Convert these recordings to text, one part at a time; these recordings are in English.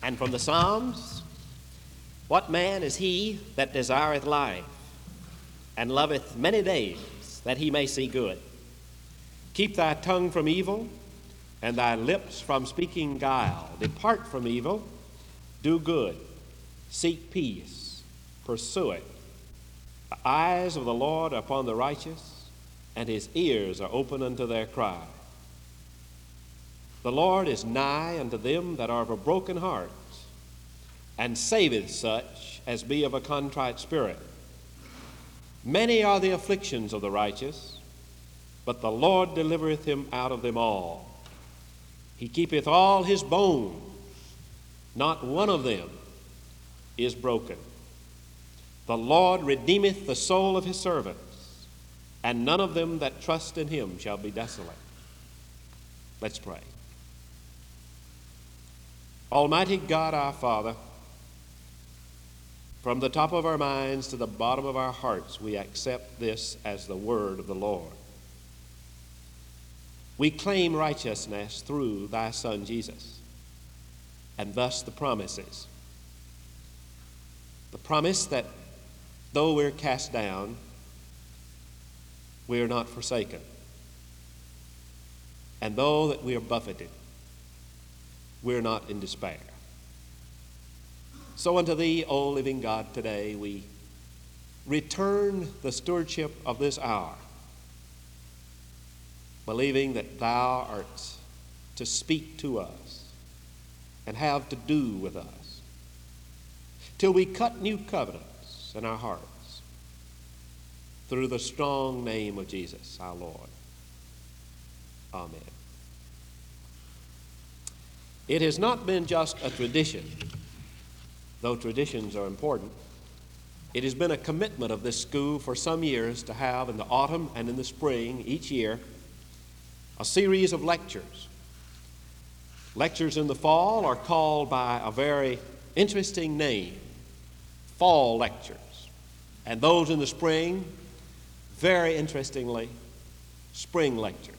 And from the Psalms, what man is he that desireth life, and loveth many days, that he may see good? Keep thy tongue from evil, and thy lips from speaking guile. Depart from evil, do good, seek peace, pursue it. The eyes of the Lord are upon the righteous, and his ears are open unto their cry. The Lord is nigh unto them that are of a broken heart, and saveth such as be of a contrite spirit. Many are the afflictions of the righteous, but the Lord delivereth him out of them all. He keepeth all his bones, not one of them is broken. The Lord redeemeth the soul of his servants, and none of them that trust in him shall be desolate. Let's pray. Almighty God, our Father, from the top of our minds to the bottom of our hearts, we accept this as the word of the Lord. We claim righteousness through thy Son Jesus, and thus the promises. The promise that though we're cast down, we are not forsaken. And though that we are buffeted, we're not in despair. So unto thee, O living God, today we return the stewardship of this hour, believing that thou art to speak to us and have to do with us, till we cut new covenants in our hearts through the strong name of Jesus, our Lord. Amen. It has not been just a tradition, though traditions are important. It has been a commitment of this school for some years to have in the autumn and in the spring each year a series of lectures. Lectures in the fall are called by a very interesting name, fall lectures. And those in the spring, very interestingly, spring lectures.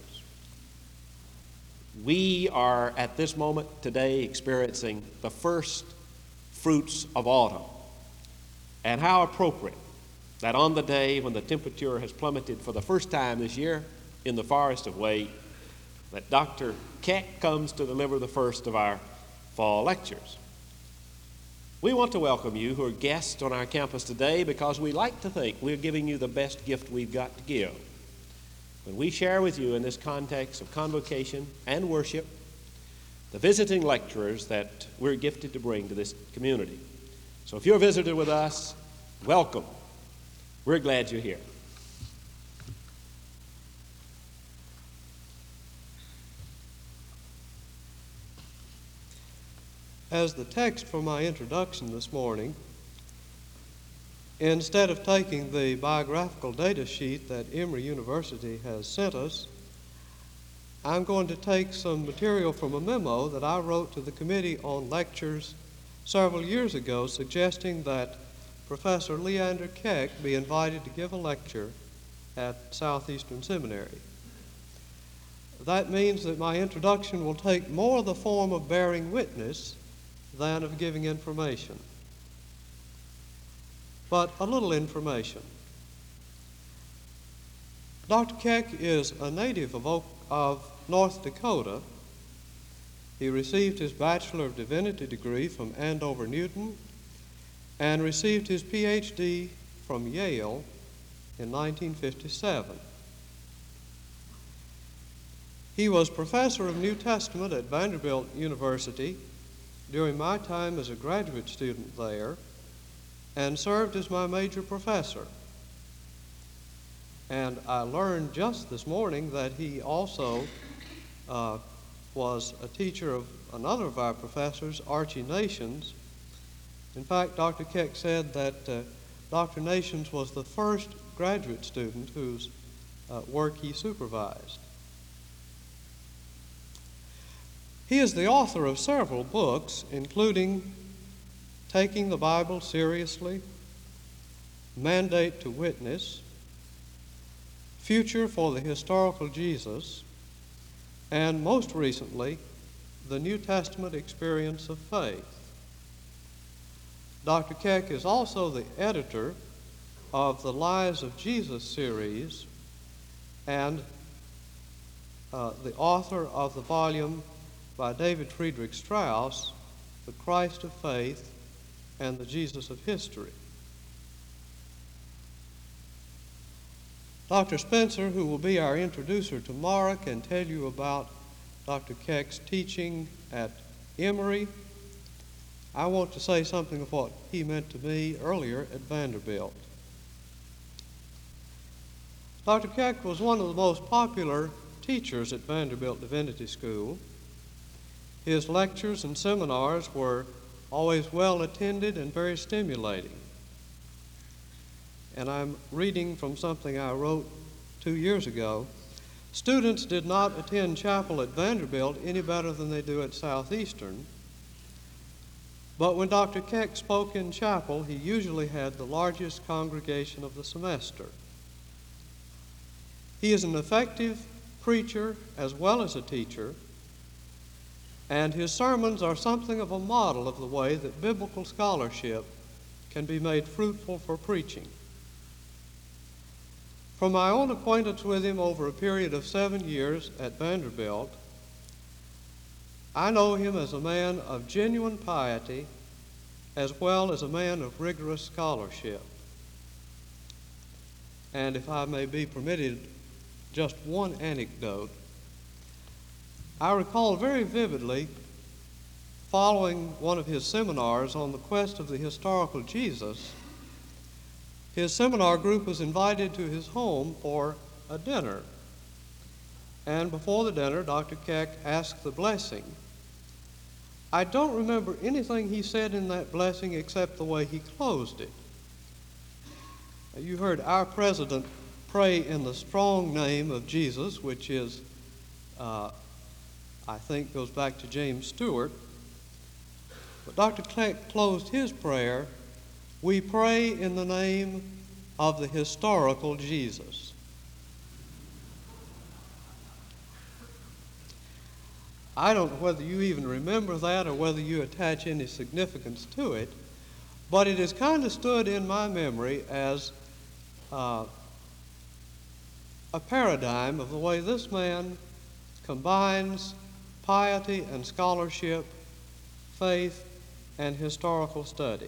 We are at this moment today experiencing the first fruits of autumn. And how appropriate that on the day when the temperature has plummeted for the first time this year in the Forest of Wade, that Dr. Keck comes to deliver the first of our fall lectures. We want to welcome you who are guests on our campus today because we like to think we're giving you the best gift we've got to give. When we share with you in this context of convocation and worship, the visiting lecturers that we're gifted to bring to this community. So if you're a visitor with us, welcome. We're glad you're here. As the text for my introduction this morning, instead of taking the biographical data sheet that Emory University has sent us, I'm going to take some material from a memo that I wrote to the Committee on Lectures several years ago suggesting that Professor Leander Keck be invited to give a lecture at Southeastern Seminary. That means that my introduction will take more the form of bearing witness than of giving information. But a little information. Dr. Keck is a native of North Dakota. He received his Bachelor of Divinity degree from Andover Newton and received his PhD from Yale in 1957. He was professor of New Testament at Vanderbilt University during my time as a graduate student there and served as my major professor. And I learned just this morning that he also was a teacher of another of our professors, Archie Nations. In fact, Dr. Keck said that Dr. Nations was the first graduate student whose work he supervised. He is the author of several books, including Taking the Bible Seriously, Mandate to Witness, Future for the Historical Jesus, and most recently, The New Testament Experience of Faith. Dr. Keck is also the editor of the Lives of Jesus series and the author of the volume by David Friedrich Strauss, The Christ of Faith and the Jesus of History. Dr. Spencer, who will be our introducer tomorrow, can tell you about Dr. Keck's teaching at Emory. I want to say something of what he meant to me earlier at Vanderbilt. Dr. Keck was one of the most popular teachers at Vanderbilt Divinity School. His lectures and seminars were always well attended and very stimulating. And I'm reading from something I wrote 2 years ago. Students did not attend chapel at Vanderbilt any better than they do at Southeastern. But when Dr. Keck spoke in chapel, he usually had the largest congregation of the semester. He is an effective preacher as well as a teacher, and his sermons are something of a model of the way that biblical scholarship can be made fruitful for preaching. From my own acquaintance with him over a period of 7 years at Vanderbilt, I know him as a man of genuine piety as well as a man of rigorous scholarship. And if I may be permitted just one anecdote, I recall very vividly following one of his seminars on the quest of the historical Jesus. His seminar group was invited to his home for a dinner. And before the dinner, Dr. Keck asked the blessing. I don't remember anything he said in that blessing except the way he closed it. You heard our president pray in the strong name of Jesus, which is, I think, goes back to James Stewart. But Dr. Keck closed his prayer, "We pray in the name of the historical Jesus." I don't know whether you even remember that or whether you attach any significance to it, but it has kind of stood in my memory as a paradigm of the way this man combines piety and scholarship, faith and historical study.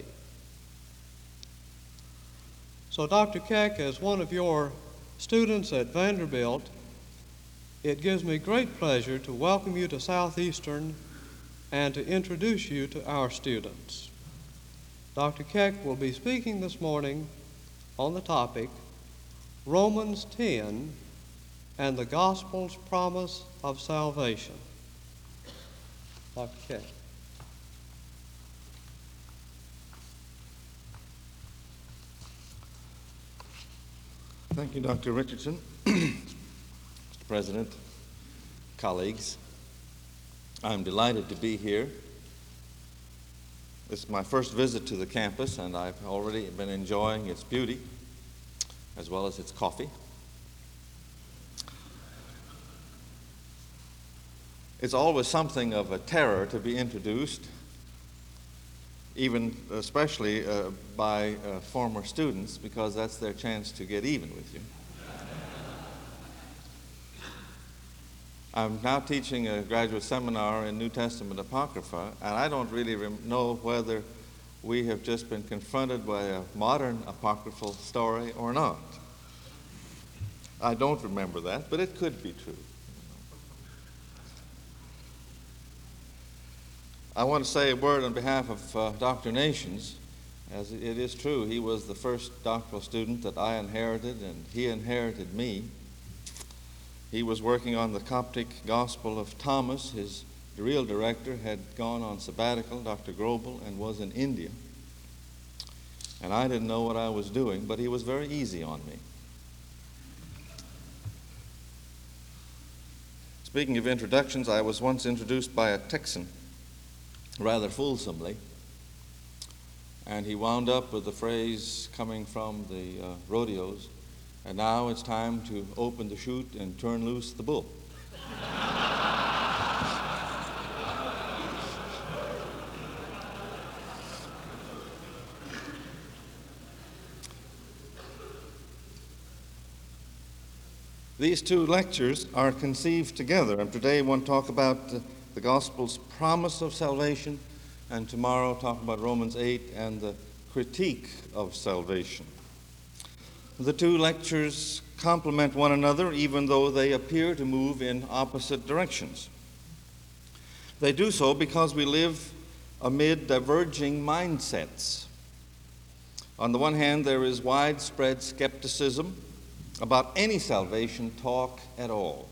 So Dr. Keck, as one of your students at Vanderbilt, it gives me great pleasure to welcome you to Southeastern and to introduce you to our students. Dr. Keck will be speaking this morning on the topic Romans 10 and the Gospel's promise of salvation. Dr. Keck. Thank you, Dr. Richardson. Mr. President, colleagues, I'm delighted to be here. This is my first visit to the campus, and I've already been enjoying its beauty as well as its coffee. It's always something of a terror to be introduced, even especially by former students, because that's their chance to get even with you. I'm now teaching a graduate seminar in New Testament Apocrypha, and I don't really know whether we have just been confronted by a modern apocryphal story or not. I don't remember that, but it could be true. I want to say a word on behalf of Dr. Nations, as it is true, he was the first doctoral student that I inherited, and he inherited me. He was working on the Coptic Gospel of Thomas. His real director had gone on sabbatical, Dr. Grobel, and was in India. And I didn't know what I was doing, but he was very easy on me. Speaking of introductions, I was once introduced by a Texan, rather fulsomely, and he wound up with the phrase coming from the rodeos, "And now it's time to open the chute and turn loose the bull." These two lectures are conceived together, and today I want to talk about the gospel's promise of salvation, and tomorrow talk about Romans 8 and the critique of salvation. The two lectures complement one another, even though they appear to move in opposite directions. They do so because we live amid diverging mindsets. On the one hand, there is widespread skepticism about any salvation talk at all.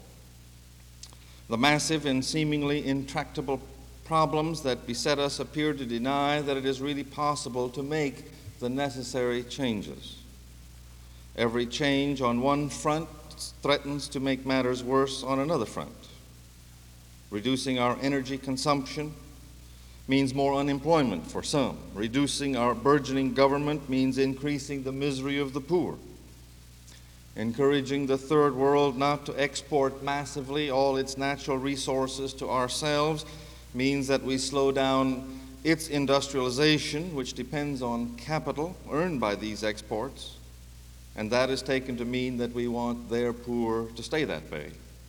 The massive and seemingly intractable problems that beset us appear to deny that it is really possible to make the necessary changes. Every change on one front threatens to make matters worse on another front. Reducing our energy consumption means more unemployment for some. Reducing our burgeoning government means increasing the misery of the poor. Encouraging the third world not to export massively all its natural resources to ourselves means that we slow down its industrialization, which depends on capital earned by these exports, and that is taken to mean that we want their poor to stay that way.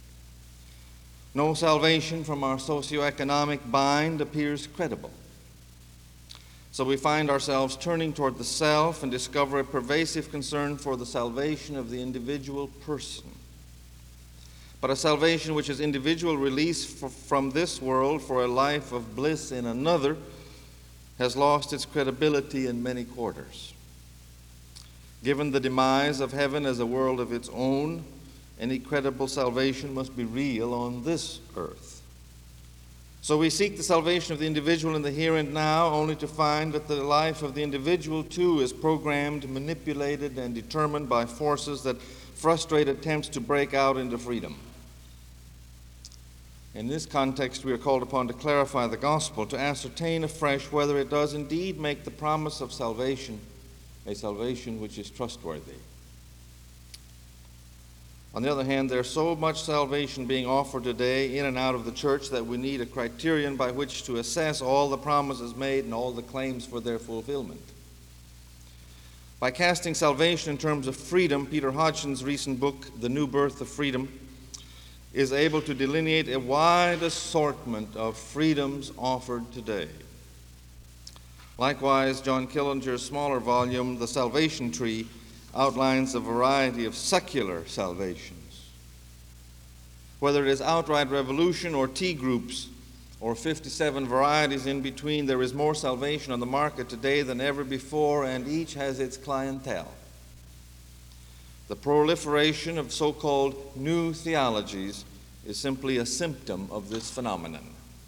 No salvation from our socioeconomic bind appears credible. So we find ourselves turning toward the self and discover a pervasive concern for the salvation of the individual person. But a salvation which is individual release from this world for a life of bliss in another has lost its credibility in many quarters. Given the demise of heaven as a world of its own, any credible salvation must be real on this earth. So we seek the salvation of the individual in the here and now, only to find that the life of the individual too is programmed, manipulated, and determined by forces that frustrate attempts to break out into freedom. In this context, we are called upon to clarify the gospel, to ascertain afresh whether it does indeed make the promise of salvation a salvation which is trustworthy. On the other hand, there's so much salvation being offered today in and out of the church that we need a criterion by which to assess all the promises made and all the claims for their fulfillment. By casting salvation in terms of freedom, Peter Hodgson's recent book, The New Birth of Freedom, is able to delineate a wide assortment of freedoms offered today. Likewise, John Killinger's smaller volume, The Salvation Tree, outlines a variety of secular salvations. Whether it is outright revolution or tea groups or 57 varieties in between, there is more salvation on the market today than ever before, and each has its clientele. The proliferation of so-called new theologies is simply a symptom of this phenomenon.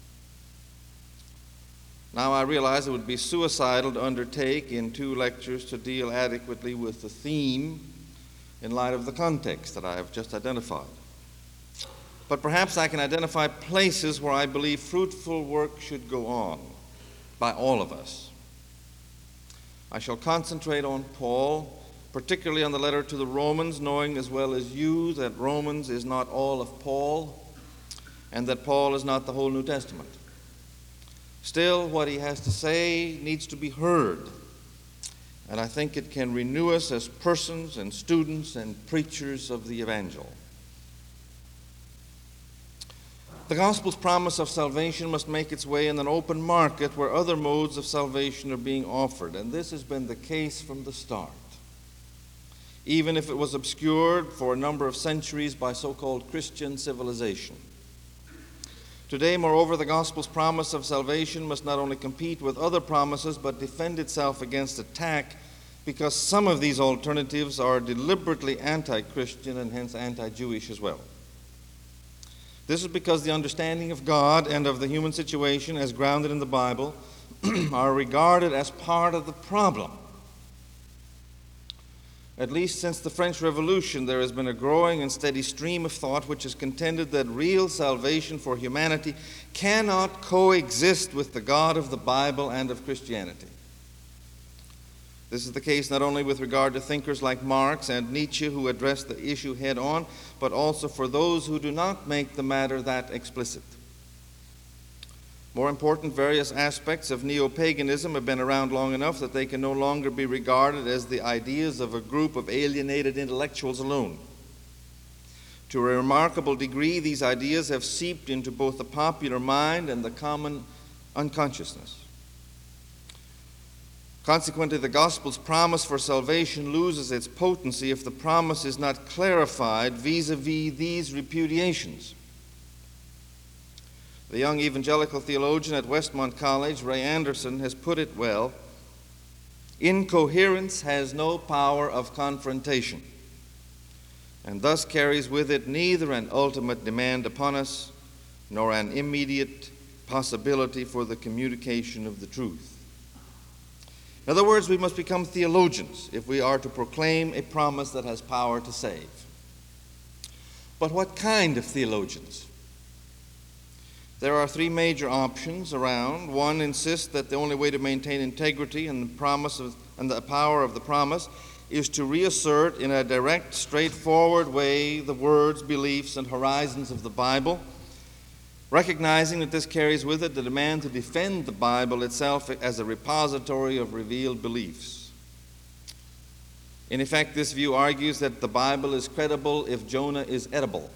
Now, I realize it would be suicidal to undertake in 2 lectures to deal adequately with the theme in light of the context that I have just identified. But perhaps I can identify places where I believe fruitful work should go on by all of us. I shall concentrate on Paul, particularly on the letter to the Romans, knowing as well as you that Romans is not all of Paul and that Paul is not the whole New Testament. Still, what he has to say needs to be heard, and I think it can renew us as persons and students and preachers of the evangel. The gospel's promise of salvation must make its way in an open market where other modes of salvation are being offered, and this has been the case from the start, even if it was obscured for a number of centuries by so-called Christian civilization. Today, moreover, the gospel's promise of salvation must not only compete with other promises, but defend itself against attack, because some of these alternatives are deliberately anti-Christian and hence anti-Jewish as well. This is because the understanding of God and of the human situation as grounded in the Bible are regarded as part of the problem. At least since the French Revolution, there has been a growing and steady stream of thought which has contended that real salvation for humanity cannot coexist with the God of the Bible and of Christianity. This is the case not only with regard to thinkers like Marx and Nietzsche, who address the issue head-on, but also for those who do not make the matter that explicit. More important, various aspects of neo-paganism have been around long enough that they can no longer be regarded as the ideas of a group of alienated intellectuals alone. To a remarkable degree, these ideas have seeped into both the popular mind and the common unconsciousness. Consequently, the gospel's promise for salvation loses its potency if the promise is not clarified vis-a-vis these repudiations. The young evangelical theologian at Westmont College, Ray Anderson, has put it well: incoherence has no power of confrontation, and thus carries with it neither an ultimate demand upon us nor an immediate possibility for the communication of the truth. In other words, we must become theologians if we are to proclaim a promise that has power to save. But what kind of theologians? There are three major options around. One insists that the only way to maintain integrity and the power of the promise is to reassert in a direct, straightforward way the words, beliefs, and horizons of the Bible, recognizing that this carries with it the demand to defend the Bible itself as a repository of revealed beliefs. In effect, this view argues that the Bible is credible if Jonah is edible.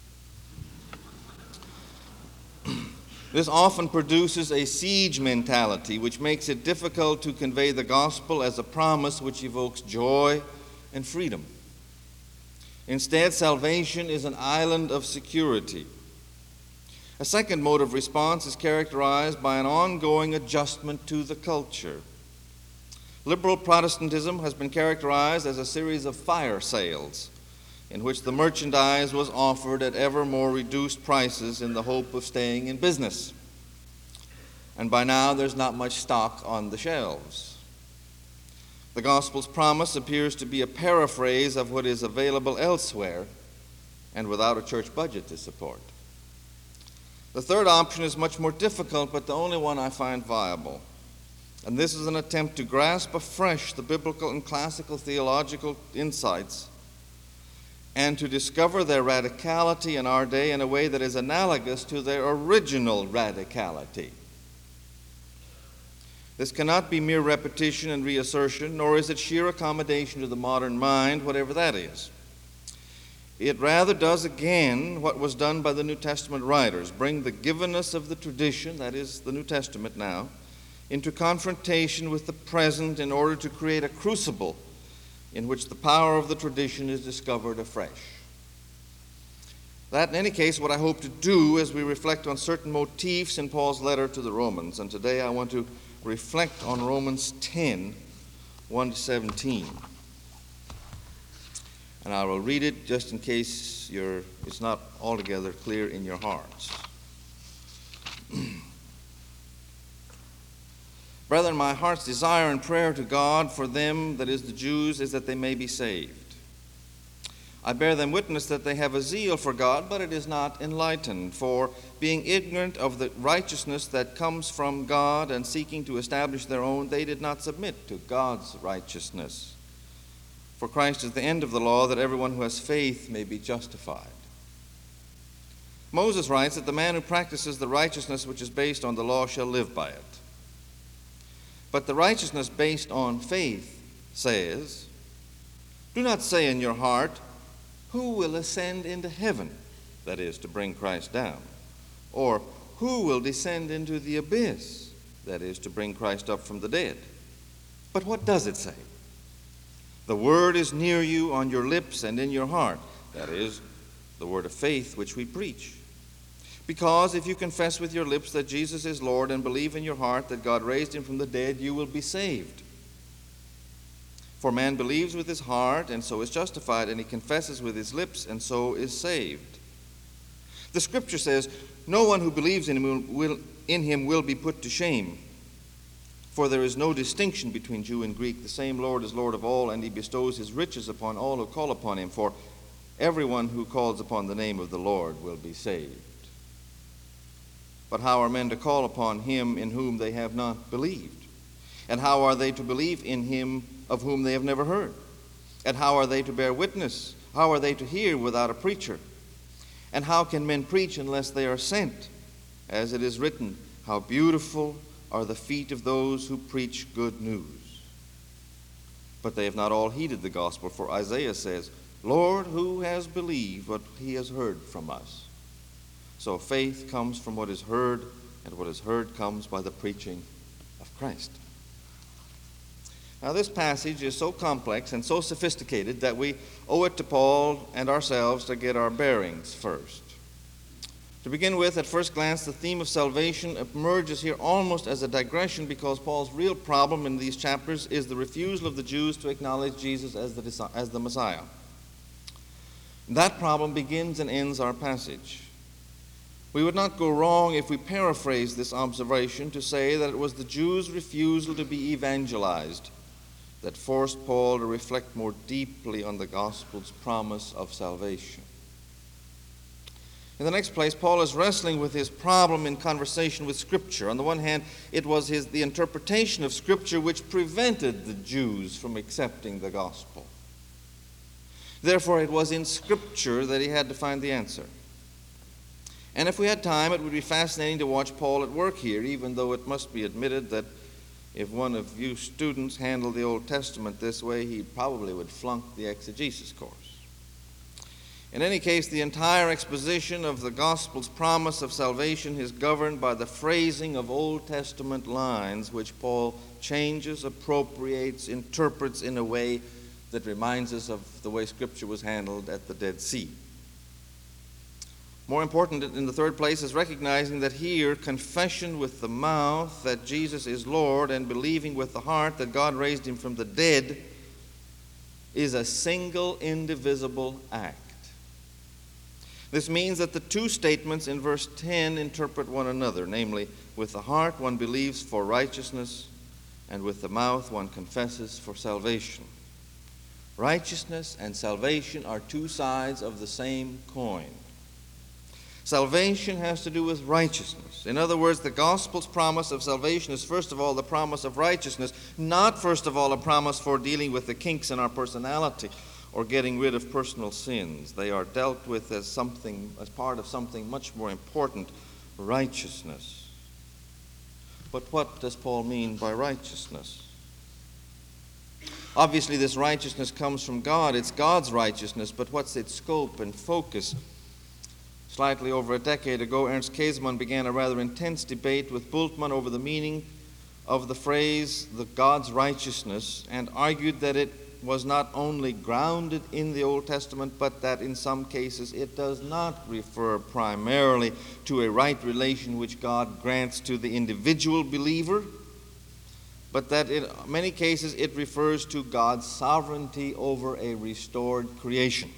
This often produces a siege mentality, which makes it difficult to convey the gospel as a promise which evokes joy and freedom. Instead, salvation is an island of security. A second mode of response is characterized by an ongoing adjustment to the culture. Liberal Protestantism has been characterized as a series of fire sales, in which the merchandise was offered at ever more reduced prices in the hope of staying in business. And by now, there's not much stock on the shelves. The gospel's promise appears to be a paraphrase of what is available elsewhere and without a church budget to support. The third option is much more difficult, but the only one I find viable. And this is an attempt to grasp afresh the biblical and classical theological insights and to discover their radicality in our day in a way that is analogous to their original radicality. This cannot be mere repetition and reassertion, nor is it sheer accommodation to the modern mind, whatever that is. It rather does again what was done by the New Testament writers: bring the givenness of the tradition, that is the New Testament now, into confrontation with the present in order to create a crucible in which the power of the tradition is discovered afresh. That, in any case, what I hope to do as we reflect on certain motifs in Paul's letter to the Romans. And today I want to reflect on Romans 10, 1-17. And I will read it just in case it's not altogether clear in your hearts. Brethren, my heart's desire and prayer to God for them, that is the Jews, is that they may be saved. I bear them witness that they have a zeal for God, but it is not enlightened. For being ignorant of the righteousness that comes from God and seeking to establish their own, they did not submit to God's righteousness. For Christ is the end of the law, that everyone who has faith may be justified. Moses writes that the man who practices the righteousness which is based on the law shall live by it. But the righteousness based on faith says, do not say in your heart, who will ascend into heaven, that is, to bring Christ down, or who will descend into the abyss, that is, to bring Christ up from the dead. But what does it say? The word is near you, on your lips and in your heart, that is, the word of faith which we preach. Because if you confess with your lips that Jesus is Lord and believe in your heart that God raised him from the dead, you will be saved. For man believes with his heart and so is justified, and he confesses with his lips and so is saved. The scripture says, no one who believes in him will be put to shame. For there is no distinction between Jew and Greek. The same Lord is Lord of all, and he bestows his riches upon all who call upon him. For everyone who calls upon the name of the Lord will be saved. But how are men to call upon him in whom they have not believed? And how are they to believe in him of whom they have never heard? And how are they to bear witness? How are they to hear without a preacher? And how can men preach unless they are sent? As it is written, how beautiful are the feet of those who preach good news. But they have not all heeded the gospel, for Isaiah says, Lord, who has believed what he has heard from us? So faith comes from what is heard, and what is heard comes by the preaching of Christ. Now, this passage is so complex and so sophisticated that we owe it to Paul and ourselves to get our bearings first. To begin with, at first glance, the theme of salvation emerges here almost as a digression, because Paul's real problem in these chapters is the refusal of the Jews to acknowledge Jesus as the Messiah. That problem begins and ends our passage. We would not go wrong if we paraphrase this observation to say that it was the Jews' refusal to be evangelized that forced Paul to reflect more deeply on the gospel's promise of salvation. In the next place, Paul is wrestling with his problem in conversation with Scripture. On the one hand, it was the interpretation of Scripture which prevented the Jews from accepting the gospel. Therefore, it was in Scripture that he had to find the answer. And if we had time, it would be fascinating to watch Paul at work here, even though it must be admitted that if one of you students handled the Old Testament this way, he probably would flunk the exegesis course. In any case, the entire exposition of the gospel's promise of salvation is governed by the phrasing of Old Testament lines, which Paul changes, appropriates, interprets in a way that reminds us of the way Scripture was handled at the Dead Sea. More important, in the third place, is recognizing that here, confession with the mouth that Jesus is Lord and believing with the heart that God raised him from the dead is a single, indivisible act. This means that the two statements in verse 10 interpret one another, namely, with the heart one believes for righteousness, and with the mouth one confesses for salvation. Righteousness and salvation are two sides of the same coin. Salvation has to do with righteousness. In other words, the gospel's promise of salvation is first of all the promise of righteousness, not first of all a promise for dealing with the kinks in our personality or getting rid of personal sins. They are dealt with as part of something much more important, righteousness. But what does Paul mean by righteousness? Obviously, this righteousness comes from God. It's God's righteousness, but what's its scope and focus? Slightly over a decade ago, Ernst Käsemann began a rather intense debate with Bultmann over the meaning of the phrase, the God's righteousness, and argued that it was not only grounded in the Old Testament, but that in some cases it does not refer primarily to a right relation which God grants to the individual believer, but that in many cases it refers to God's sovereignty over a restored creation.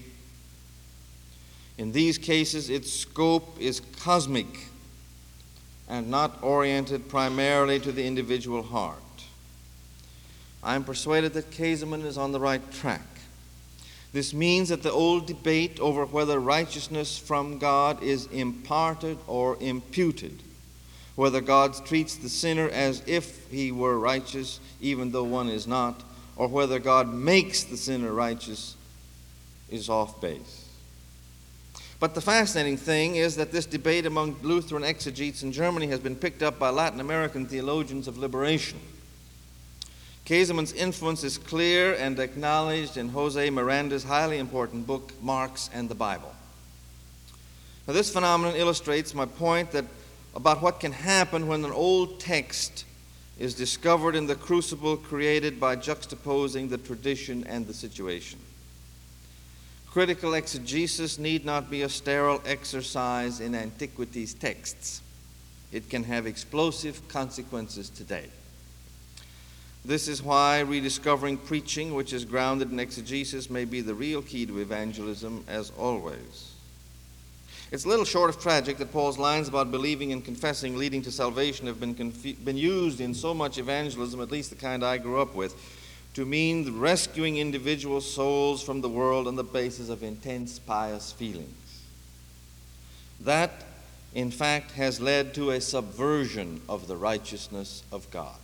In these cases, its scope is cosmic and not oriented primarily to the individual heart. I am persuaded that Käsemann is on the right track. This means that the old debate over whether righteousness from God is imparted or imputed, whether God treats the sinner as if he were righteous even though one is not, or whether God makes the sinner righteous, is off base. But the fascinating thing is that this debate among Lutheran exegetes in Germany has been picked up by Latin American theologians of liberation. Käsemann's influence is clear and acknowledged in Jose Miranda's highly important book, Marx and the Bible. Now, this phenomenon illustrates my point about what can happen when an old text is discovered in the crucible created by juxtaposing the tradition and the situation. Critical exegesis need not be a sterile exercise in antiquities texts. It can have explosive consequences today. This is why rediscovering preaching, which is grounded in exegesis, may be the real key to evangelism, as always. It's a little short of tragic that Paul's lines about believing and confessing leading to salvation have been used in so much evangelism, at least the kind I grew up with, to mean the rescuing individual souls from the world on the basis of intense pious feelings. That, in fact, has led to a subversion of the righteousness of God.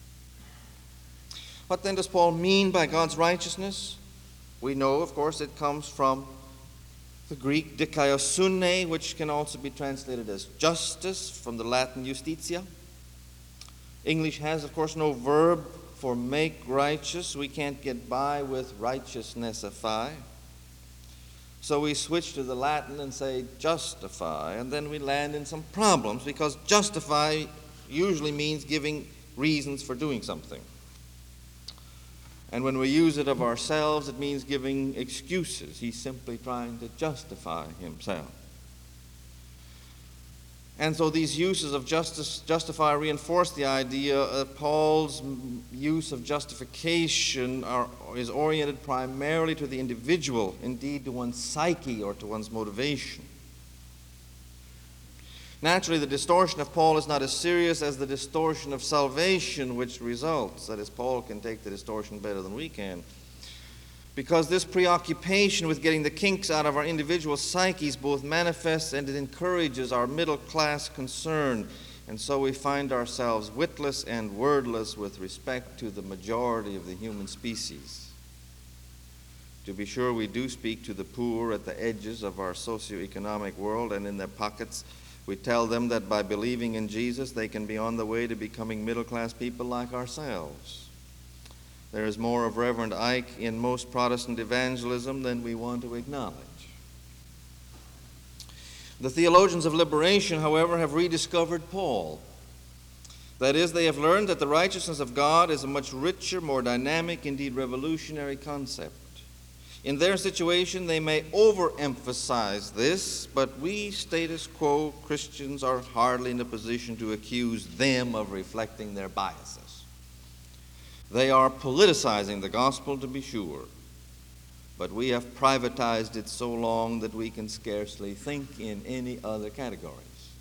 What then does Paul mean by God's righteousness? We know, of course, it comes from the Greek dikaiosune, which can also be translated as justice, from the Latin justitia. English has, of course, no verb for make righteous. We can't get by with righteousnessify. So we switch to the Latin and say justify, and then we land in some problems because justify usually means giving reasons for doing something. And when we use it of ourselves, it means giving excuses. He's simply trying to justify himself. And so these uses of justify reinforce the idea that Paul's use of justification is oriented primarily to the individual, indeed to one's psyche or to one's motivation. Naturally, the distortion of Paul is not as serious as the distortion of salvation which results. That is, Paul can take the distortion better than we can. Because this preoccupation with getting the kinks out of our individual psyches both manifests and it encourages our middle-class concern. And so we find ourselves witless and wordless with respect to the majority of the human species. To be sure, we do speak to the poor at the edges of our socioeconomic world and in their pockets. We tell them that by believing in Jesus, they can be on the way to becoming middle-class people like ourselves. There is more of Reverend Ike in most Protestant evangelism than we want to acknowledge. The theologians of liberation, however, have rediscovered Paul. That is, they have learned that the righteousness of God is a much richer, more dynamic, indeed revolutionary concept. In their situation, they may overemphasize this, but we status quo Christians are hardly in a position to accuse them of reflecting their biases. They are politicizing the gospel, to be sure, but we have privatized it so long that we can scarcely think in any other categories.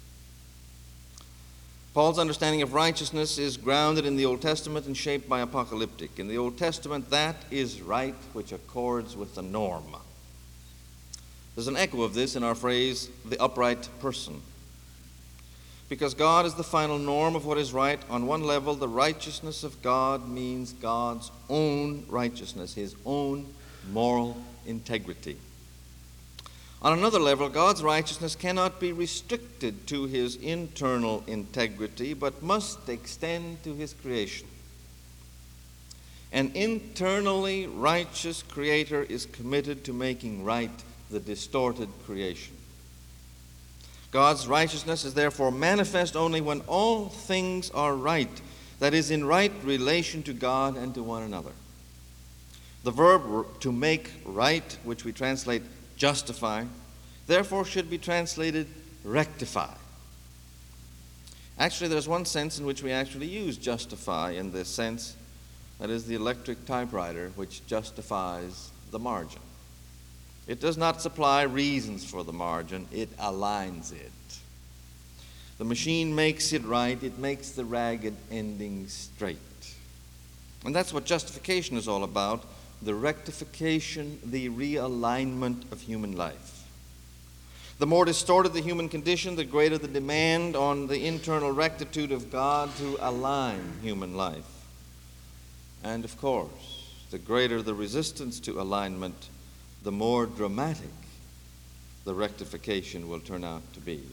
Paul's understanding of righteousness is grounded in the Old Testament and shaped by apocalyptic. In the Old Testament, that is right which accords with the norm. There's an echo of this in our phrase, the upright person. Because God is the final norm of what is right, on one level, the righteousness of God means God's own righteousness, his own moral integrity. On another level, God's righteousness cannot be restricted to his internal integrity, but must extend to his creation. An internally righteous creator is committed to making right the distorted creation. God's righteousness is therefore manifest only when all things are right, that is, in right relation to God and to one another. The verb to make right, which we translate justify, therefore should be translated rectify. Actually, there's one sense in which we actually use justify in this sense. That is the electric typewriter which justifies the margin. It does not supply reasons for the margin, it aligns it. The machine makes it right, it makes the ragged ending straight. And that's what justification is all about, the rectification, the realignment of human life. The more distorted the human condition, the greater the demand on the internal rectitude of God to align human life. And of course, the greater the resistance to alignment, the more dramatic the rectification will turn out to be.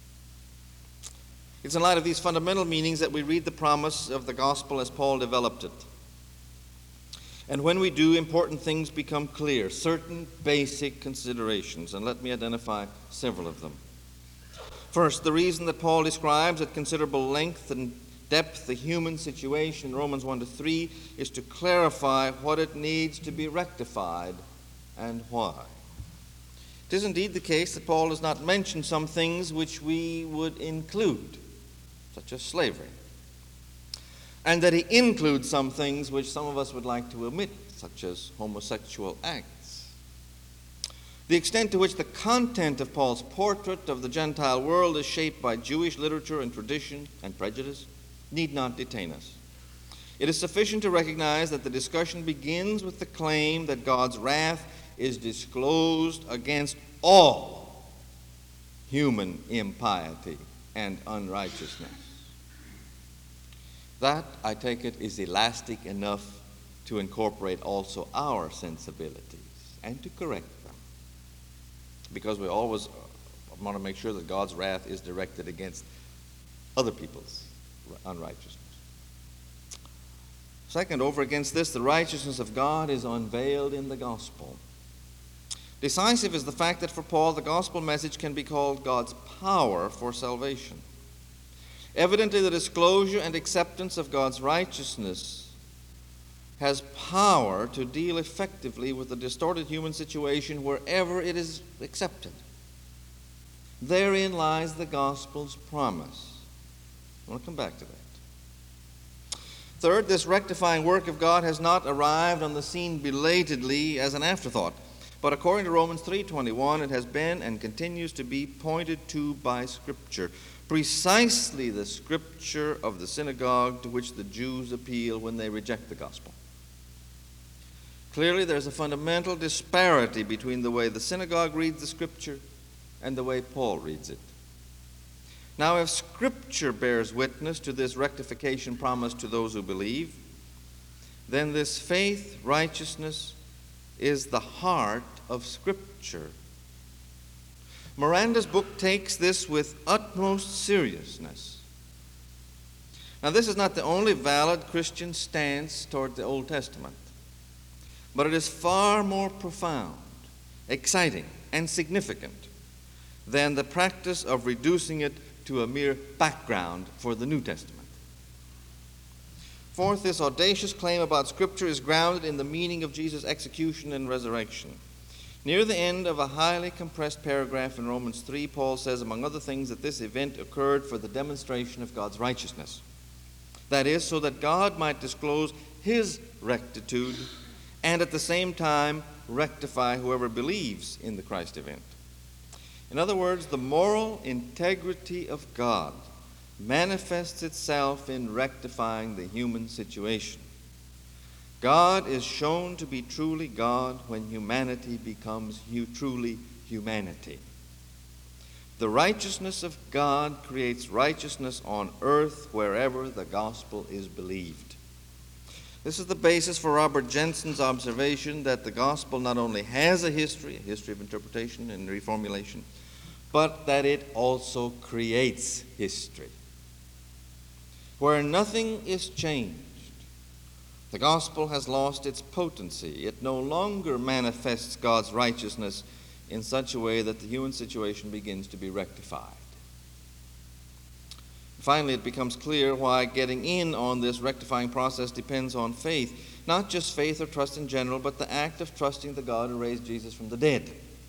It's in light of these fundamental meanings that we read the promise of the gospel as Paul developed it. And when we do, important things become clear, certain basic considerations, and let me identify several of them. First, the reason that Paul describes at considerable length and depth the human situation in Romans 1-3 is to clarify what it needs to be rectified and why. It is indeed the case that Paul does not mention some things which we would include, such as slavery, and that he includes some things which some of us would like to omit, such as homosexual acts. The extent to which the content of Paul's portrait of the Gentile world is shaped by Jewish literature and tradition and prejudice need not detain us. It is sufficient to recognize that the discussion begins with the claim that God's wrath is disclosed against all human impiety and unrighteousness. That, I take it, is elastic enough to incorporate also our sensibilities and to correct them. Because we always want to make sure that God's wrath is directed against other people's unrighteousness. Second, over against this, the righteousness of God is unveiled in the gospel. Decisive is the fact that for Paul, the gospel message can be called God's power for salvation. Evidently, the disclosure and acceptance of God's righteousness has power to deal effectively with the distorted human situation wherever it is accepted. Therein lies the gospel's promise. I want to come back to that. Third, this rectifying work of God has not arrived on the scene belatedly as an afterthought, but according to Romans 3:21, it has been and continues to be pointed to by Scripture, precisely the Scripture of the synagogue to which the Jews appeal when they reject the gospel. Clearly, there's a fundamental disparity between the way the synagogue reads the Scripture and the way Paul reads it. Now, if Scripture bears witness to this rectification promise to those who believe, then this faith, righteousness, is the heart of Scripture. Miranda's book takes this with utmost seriousness. Now, this is not the only valid Christian stance toward the Old Testament, but it is far more profound, exciting, and significant than the practice of reducing it to a mere background for the New Testament. Fourth, this audacious claim about Scripture is grounded in the meaning of Jesus' execution and resurrection. Near the end of a highly compressed paragraph in Romans 3, Paul says, among other things, that this event occurred for the demonstration of God's righteousness. That is, so that God might disclose His rectitude and at the same time rectify whoever believes in the Christ event. In other words, the moral integrity of God manifests itself in rectifying the human situation. God is shown to be truly God when humanity becomes truly humanity. The righteousness of God creates righteousness on earth wherever the gospel is believed. This is the basis for Robert Jensen's observation that the gospel not only has a history of interpretation and reformulation, but that it also creates history. Where nothing is changed, the gospel has lost its potency. It no longer manifests God's righteousness in such a way that the human situation begins to be rectified. Finally, it becomes clear why getting in on this rectifying process depends on faith. Not just faith or trust in general, but the act of trusting the God who raised Jesus from the dead.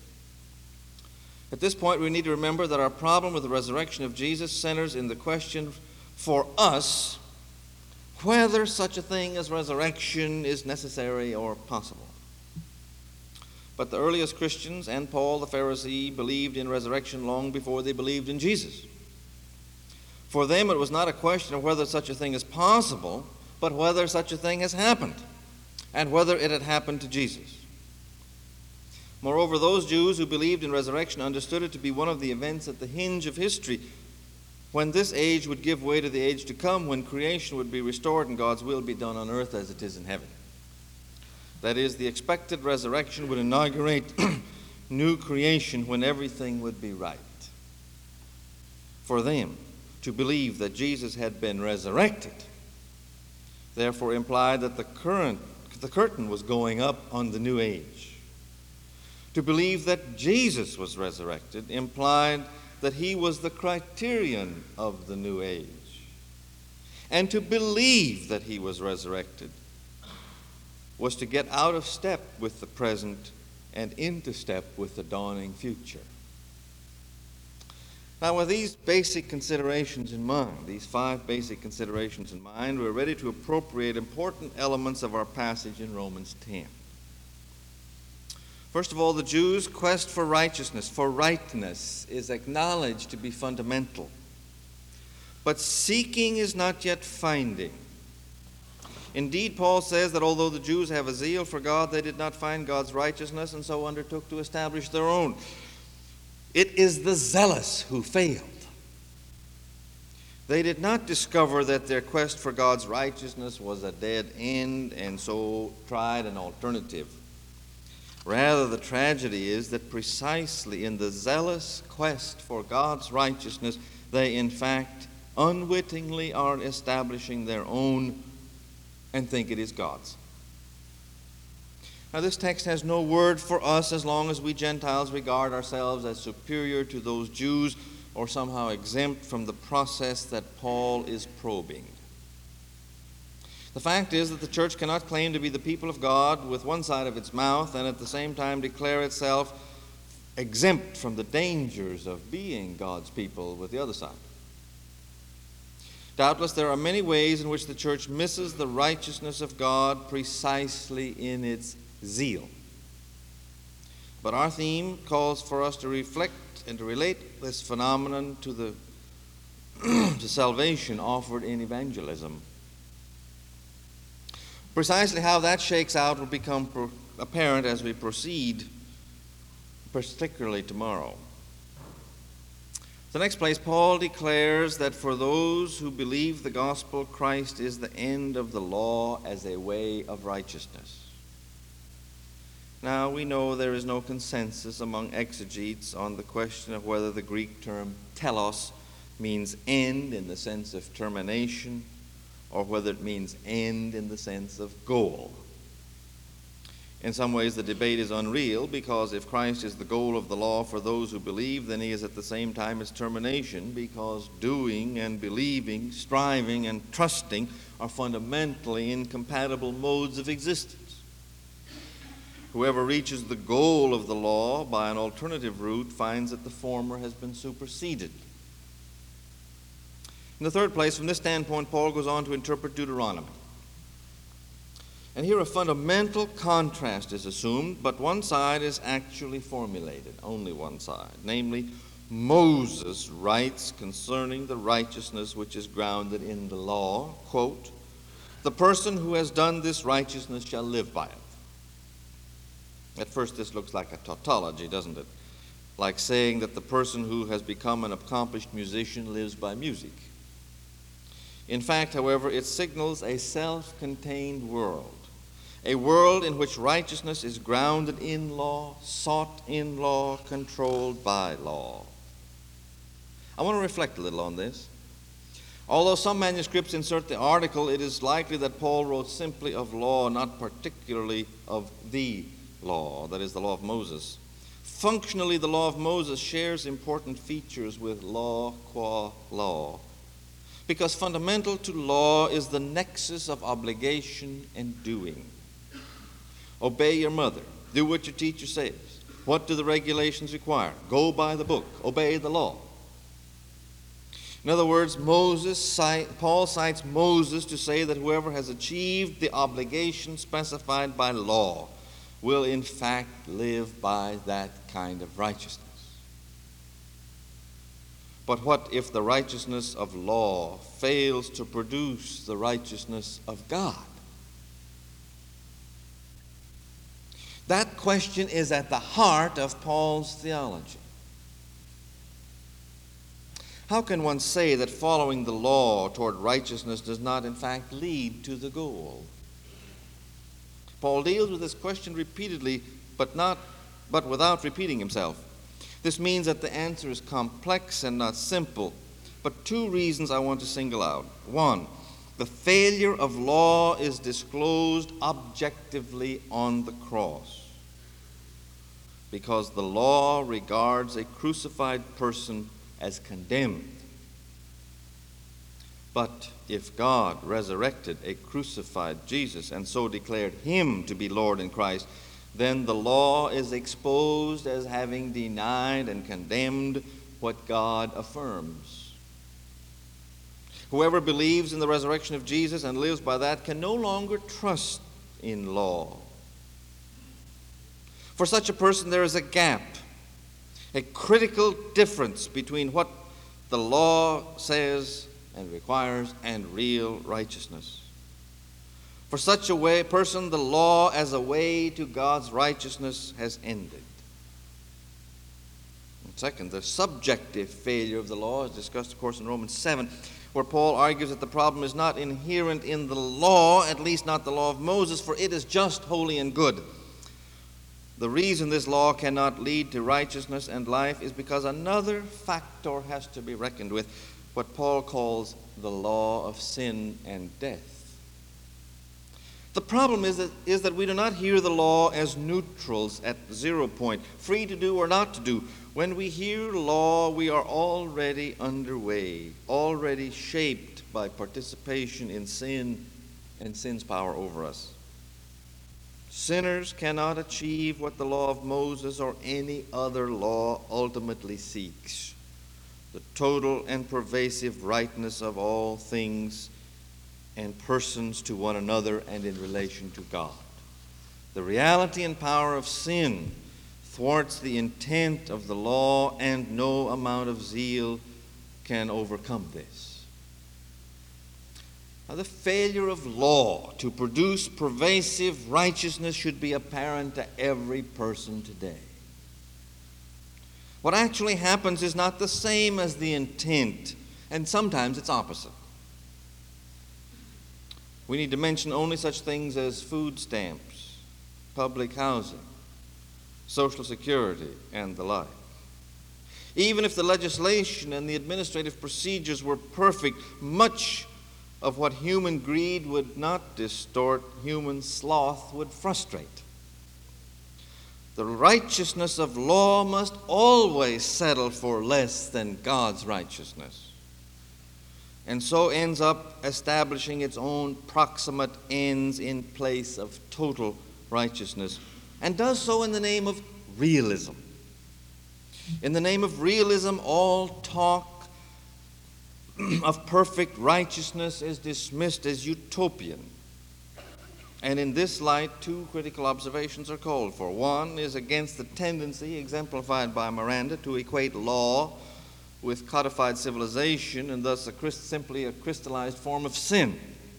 At this point, we need to remember that our problem with the resurrection of Jesus centers in the question for us whether such a thing as resurrection is necessary or possible. But the earliest Christians and Paul the Pharisee believed in resurrection long before they believed in Jesus. For them, it was not a question of whether such a thing is possible, but whether such a thing has happened, and whether it had happened to Jesus. Moreover, those Jews who believed in resurrection understood it to be one of the events at the hinge of history, when this age would give way to the age to come, when creation would be restored and God's will be done on earth as it is in heaven. That is, the expected resurrection would inaugurate new creation when everything would be right. For them, to believe that Jesus had been resurrected, therefore implied that the curtain was going up on the new age. To believe that Jesus was resurrected implied that he was the criterion of the new age. And to believe that he was resurrected was to get out of step with the present and into step with the dawning future. Now, with these basic considerations in mind, these 5 basic considerations in mind, we're ready to appropriate important elements of our passage in Romans 10. First of all, the Jews' quest for righteousness, for rightness, is acknowledged to be fundamental. But seeking is not yet finding. Indeed, Paul says that although the Jews have a zeal for God, they did not find God's righteousness and so undertook to establish their own. It is the zealous who failed. They did not discover that their quest for God's righteousness was a dead end and so tried an alternative. Rather, the tragedy is that precisely in the zealous quest for God's righteousness, they in fact unwittingly are establishing their own and think it is God's. Now, this text has no word for us as long as we Gentiles regard ourselves as superior to those Jews or somehow exempt from the process that Paul is probing. The fact is that the church cannot claim to be the people of God with one side of its mouth and at the same time declare itself exempt from the dangers of being God's people with the other side. Doubtless, there are many ways in which the church misses the righteousness of God precisely in its zeal. But our theme calls for us to reflect and to relate this phenomenon to the to salvation offered in evangelism. Precisely how that shakes out will become apparent as we proceed, particularly tomorrow. The next place, Paul declares that for those who believe the gospel, Christ is the end of the law as a way of righteousness. Now, we know there is no consensus among exegetes on the question of whether the Greek term telos means end in the sense of termination or whether it means end in the sense of goal. In some ways, the debate is unreal because if Christ is the goal of the law for those who believe, then he is at the same time its termination, because doing and believing, striving and trusting are fundamentally incompatible modes of existence. Whoever reaches the goal of the law by an alternative route finds that the former has been superseded. In the third place, from this standpoint, Paul goes on to interpret Deuteronomy. And here a fundamental contrast is assumed, but one side is actually formulated, only one side. Namely, Moses writes concerning the righteousness which is grounded in the law, quote, "The person who has done this righteousness shall live by it." At first, this looks like a tautology, doesn't it? Like saying that the person who has become an accomplished musician lives by music. In fact, however, it signals a self-contained world, a world in which righteousness is grounded in law, sought in law, controlled by law. I want to reflect a little on this. Although some manuscripts insert the article, it is likely that Paul wrote simply of law, not particularly of the law, that is, the law of Moses. Functionally, the law of Moses shares important features with law qua law, because fundamental to law is the nexus of obligation and doing. Obey your mother. Do what your teacher says. What do the regulations require? Go by the book. Obey the law. In other words, Paul cites Moses to say that whoever has achieved the obligation specified by law will in fact live by that kind of righteousness. But what if the righteousness of law fails to produce the righteousness of God? That question is at the heart of Paul's theology. How can one say that following the law toward righteousness does not in fact lead to the goal? Paul deals with this question repeatedly, but without repeating himself. This means that the answer is complex and not simple, but two reasons I want to single out. One, the failure of law is disclosed objectively on the cross, because the law regards a crucified person as condemned. But if God resurrected a crucified Jesus and so declared him to be Lord in Christ, then the law is exposed as having denied and condemned what God affirms. Whoever believes in the resurrection of Jesus and lives by that can no longer trust in law. For such a person, there is a gap, a critical difference between what the law says and requires and real righteousness. For such a person, the law as a way to God's righteousness has ended. And second, the subjective failure of the law is discussed, of course, in Romans 7, where Paul argues that the problem is not inherent in the law, at least not the law of Moses, for it is just, holy, and good. The reason this law cannot lead to righteousness and life is because another factor has to be reckoned with, what Paul calls the law of sin and death. The problem is that we do not hear the law as neutrals at 0 point, free to do or not to do. When we hear law, we are already underway, already shaped by participation in sin and sin's power over us. Sinners cannot achieve what the law of Moses or any other law ultimately seeks: the total and pervasive rightness of all things and persons to one another and in relation to God. The reality and power of sin thwarts the intent of the law, and no amount of zeal can overcome this. Now, the failure of law to produce pervasive righteousness should be apparent to every person today. What actually happens is not the same as the intent, and sometimes it's opposite. We need to mention only such things as food stamps, public housing, Social Security, and the like. Even if the legislation and the administrative procedures were perfect, much of what human greed would not distort, human sloth would frustrate. The righteousness of law must always settle for less than God's righteousness, and so ends up establishing its own proximate ends in place of total righteousness, and does so in the name of realism. In the name of realism, all talk of perfect righteousness is dismissed as utopian. And in this light, two critical observations are called for. One is against the tendency, exemplified by Miranda, to equate law with codified civilization, and thus simply a crystallized form of sin.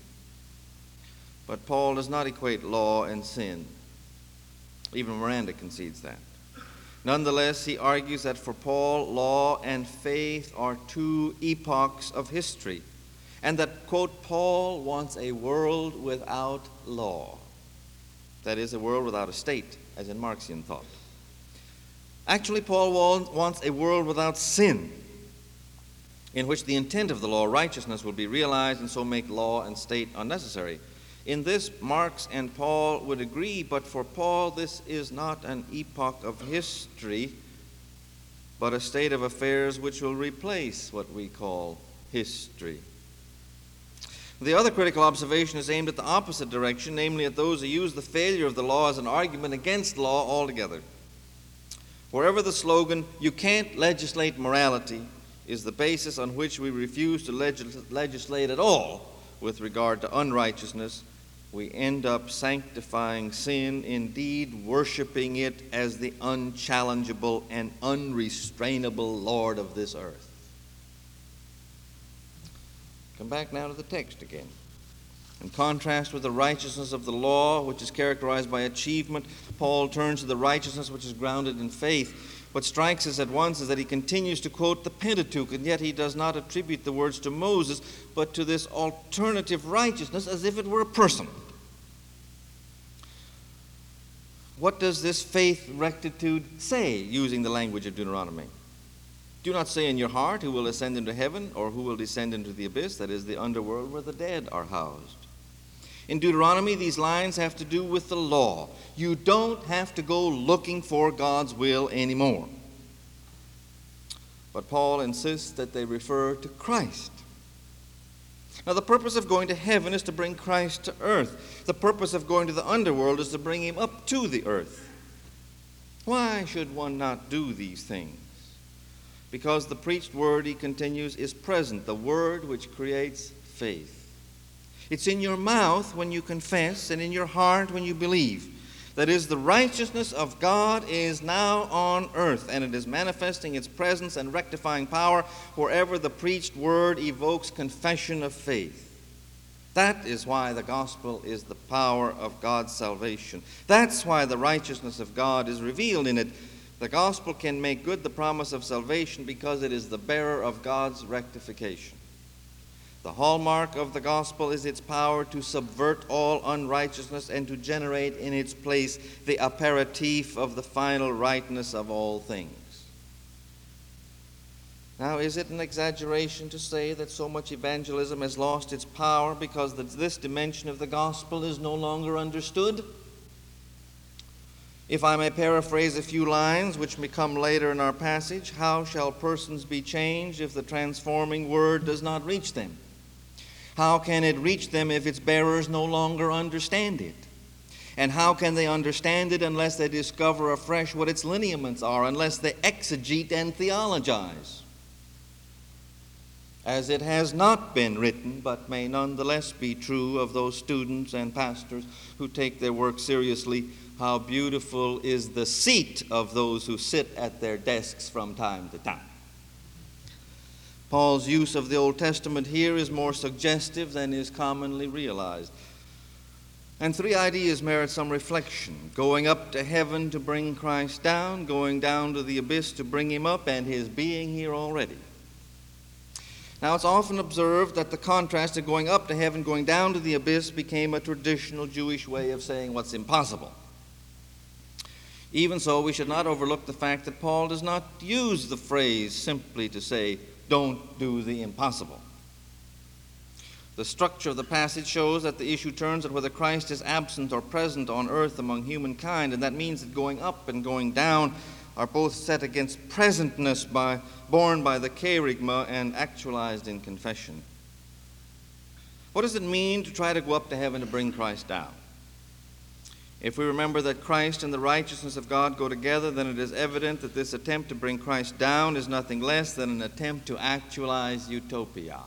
But Paul does not equate law and sin. Even Miranda concedes that. Nonetheless, he argues that for Paul, law and faith are two epochs of history, and that, quote, Paul wants a world without law. That is, a world without a state, as in Marxian thought. Actually, Paul wants a world without sin, in which the intent of the law, righteousness, will be realized and so make law and state unnecessary. In this, Marx and Paul would agree, but for Paul, this is not an epoch of history, but a state of affairs which will replace what we call history. The other critical observation is aimed at the opposite direction, namely at those who use the failure of the law as an argument against law altogether. Wherever the slogan, "You can't legislate morality," is the basis on which we refuse to legislate at all with regard to unrighteousness, we end up sanctifying sin, indeed worshiping it as the unchallengeable and unrestrainable Lord of this earth. Come back now to the text again. In contrast with the righteousness of the law, which is characterized by achievement, Paul turns to the righteousness which is grounded in faith. What strikes us at once is that he continues to quote the Pentateuch, and yet he does not attribute the words to Moses, but to this alternative righteousness as if it were a person. What does this faith rectitude say, using the language of Deuteronomy? Do not say in your heart, who will ascend into heaven, or who will descend into the abyss, that is, the underworld where the dead are housed. In Deuteronomy, these lines have to do with the law. You don't have to go looking for God's will anymore. But Paul insists that they refer to Christ. Now, the purpose of going to heaven is to bring Christ to earth. The purpose of going to the underworld is to bring him up to the earth. Why should one not do these things? Because the preached word, he continues, is present, the word which creates faith. It's in your mouth when you confess and in your heart when you believe. That is, the righteousness of God is now on earth, and it is manifesting its presence and rectifying power wherever the preached word evokes confession of faith. That is why the gospel is the power of God's salvation. That's why the righteousness of God is revealed in it. The gospel can make good the promise of salvation because it is the bearer of God's rectification. The hallmark of the gospel is its power to subvert all unrighteousness and to generate in its place the aperitif of the final rightness of all things. Now, is it an exaggeration to say that so much evangelism has lost its power because this dimension of the gospel is no longer understood? If I may paraphrase a few lines which may come later in our passage, how shall persons be changed if the transforming word does not reach them? How can it reach them if its bearers no longer understand it? And how can they understand it unless they discover afresh what its lineaments are, unless they exegete and theologize? As it has not been written, but may nonetheless be true of those students and pastors who take their work seriously, how beautiful is the seat of those who sit at their desks from time to time. Paul's use of the Old Testament here is more suggestive than is commonly realized. And three ideas merit some reflection: going up to heaven to bring Christ down, going down to the abyss to bring him up, and his being here already. Now, it's often observed that the contrast of going up to heaven, going down to the abyss, became a traditional Jewish way of saying what's impossible. Even so, we should not overlook the fact that Paul does not use the phrase simply to say, "Don't do the impossible." The structure of the passage shows that the issue turns on whether Christ is absent or present on earth among humankind, and that means that going up and going down are both set against presentness borne by the kerygma and actualized in confession. What does it mean to try to go up to heaven to bring Christ down? If we remember that Christ and the righteousness of God go together, then it is evident that this attempt to bring Christ down is nothing less than an attempt to actualize utopia.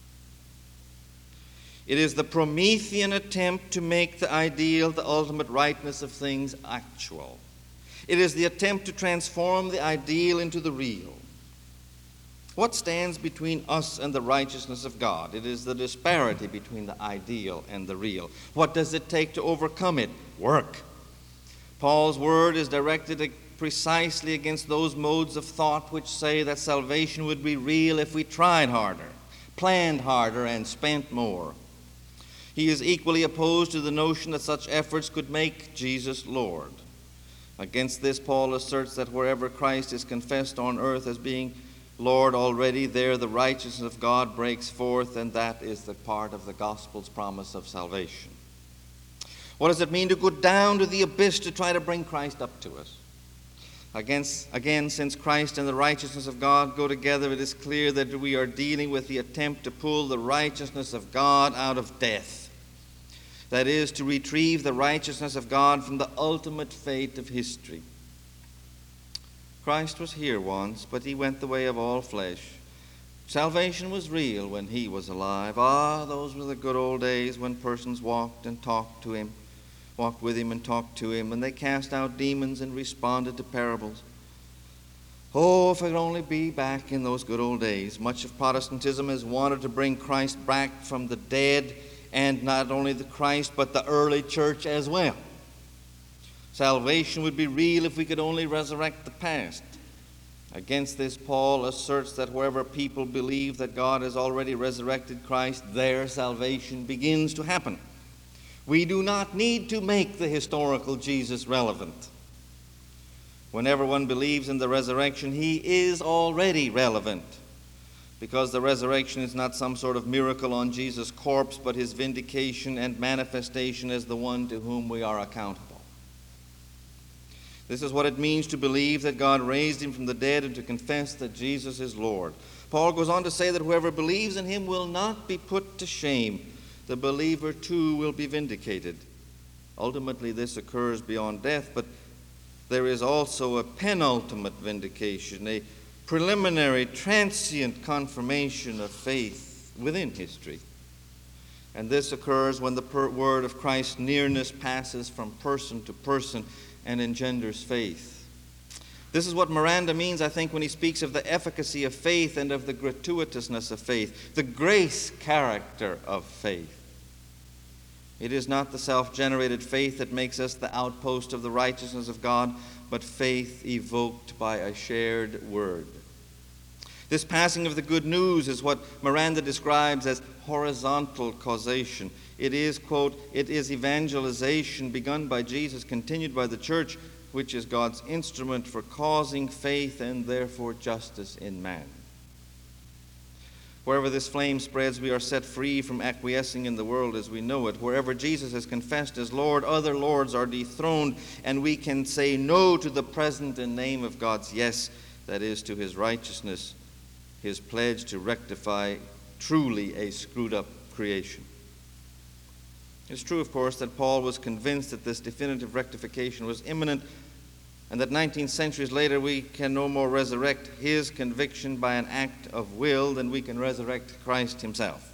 It is the Promethean attempt to make the ideal, the ultimate rightness of things, actual. It is the attempt to transform the ideal into the real. What stands between us and the righteousness of God? It is the disparity between the ideal and the real. What does it take to overcome it? Work. Paul's word is directed precisely against those modes of thought which say that salvation would be real if we tried harder, planned harder, and spent more. He is equally opposed to the notion that such efforts could make Jesus Lord. Against this, Paul asserts that wherever Christ is confessed on earth as being Lord already, there the righteousness of God breaks forth, and that is the part of the gospel's promise of salvation. What does it mean to go down to the abyss to try to bring Christ up to us? Again, since Christ and the righteousness of God go together, it is clear that we are dealing with the attempt to pull the righteousness of God out of death. That is, to retrieve the righteousness of God from the ultimate fate of history. Christ was here once, but he went the way of all flesh. Salvation was real when he was alive. Ah, those were the good old days when persons walked with him and talked to him, and they cast out demons and responded to parables. Oh, if I could only be back in those good old days. Much of Protestantism has wanted to bring Christ back from the dead, and not only the Christ, but the early church as well. Salvation would be real if we could only resurrect the past. Against this, Paul asserts that wherever people believe that God has already resurrected Christ, their salvation begins to happen. We do not need to make the historical Jesus relevant. Whenever one believes in the resurrection, he is already relevant, because the resurrection is not some sort of miracle on Jesus' corpse, but his vindication and manifestation as the one to whom we are accountable. This is what it means to believe that God raised him from the dead and to confess that Jesus is Lord. Paul goes on to say that whoever believes in him will not be put to shame. The believer too will be vindicated. Ultimately, this occurs beyond death, but there is also a penultimate vindication, a preliminary, transient confirmation of faith within history. And this occurs when the word of Christ's nearness passes from person to person and engenders faith. This is what Miranda means, I think, when he speaks of the efficacy of faith and of the gratuitousness of faith, the grace character of faith. It is not the self-generated faith that makes us the outpost of the righteousness of God, but faith evoked by a shared word. This passing of the good news is what Miranda describes as horizontal causation. It is, quote, it is evangelization begun by Jesus, continued by the church, which is God's instrument for causing faith and therefore justice in man. Wherever this flame spreads, we are set free from acquiescing in the world as we know it. Wherever Jesus is confessed as Lord, other lords are dethroned, and we can say no to the present in name of God's yes, that is, to his righteousness, his pledge to rectify truly a screwed-up creation. It's true, of course, that Paul was convinced that this definitive rectification was imminent, and that 19 centuries later we can no more resurrect his conviction by an act of will than we can resurrect Christ himself.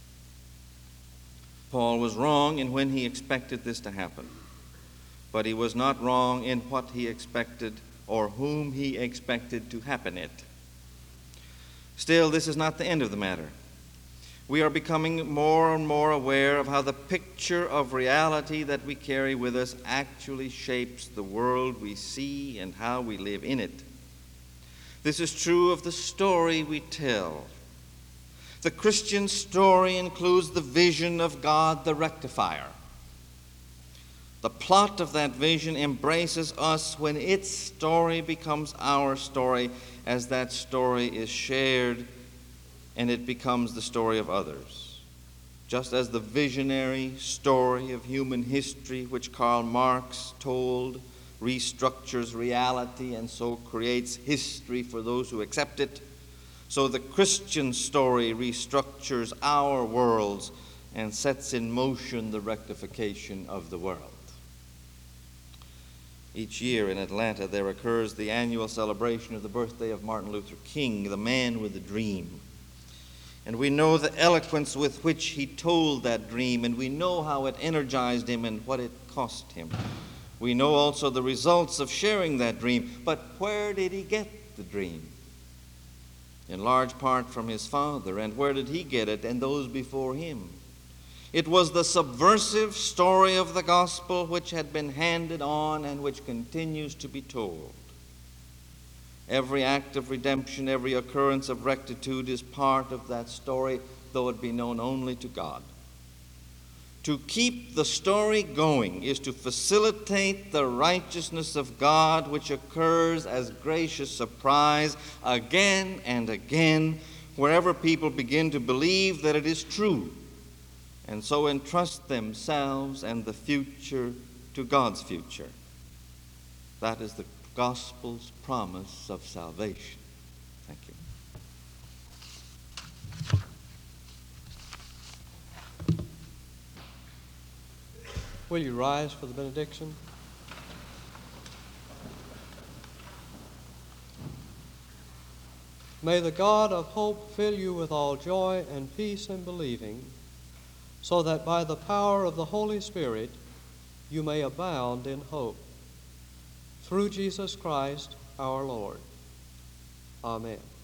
Paul was wrong in when he expected this to happen, but he was not wrong in what he expected or whom he expected to happen it. Still, this is not the end of the matter. We are becoming more and more aware of how the picture of reality that we carry with us actually shapes the world we see and how we live in it. This is true of the story we tell. The Christian story includes the vision of God the rectifier. The plot of that vision embraces us when its story becomes our story, as that story is shared and it becomes the story of others. Just as the visionary story of human history, which Karl Marx told, restructures reality and so creates history for those who accept it, so the Christian story restructures our worlds and sets in motion the rectification of the world. Each year in Atlanta there occurs the annual celebration of the birthday of Martin Luther King, the man with a dream. And we know the eloquence with which he told that dream, and we know how it energized him and what it cost him. We know also the results of sharing that dream. But where did he get the dream? In large part from his father. And where did he get it and those before him? It was the subversive story of the gospel which had been handed on and which continues to be told. Every act of redemption, every occurrence of rectitude is part of that story, though it be known only to God. To keep the story going is to facilitate the righteousness of God, which occurs as gracious surprise again and again, wherever people begin to believe that it is true, and so entrust themselves and the future to God's future. That is the gospel's promise of salvation. Thank you. Will you rise for the benediction? May the God of hope fill you with all joy and peace in believing, so that by the power of the Holy Spirit you may abound in hope. Through Jesus Christ our Lord. Amen.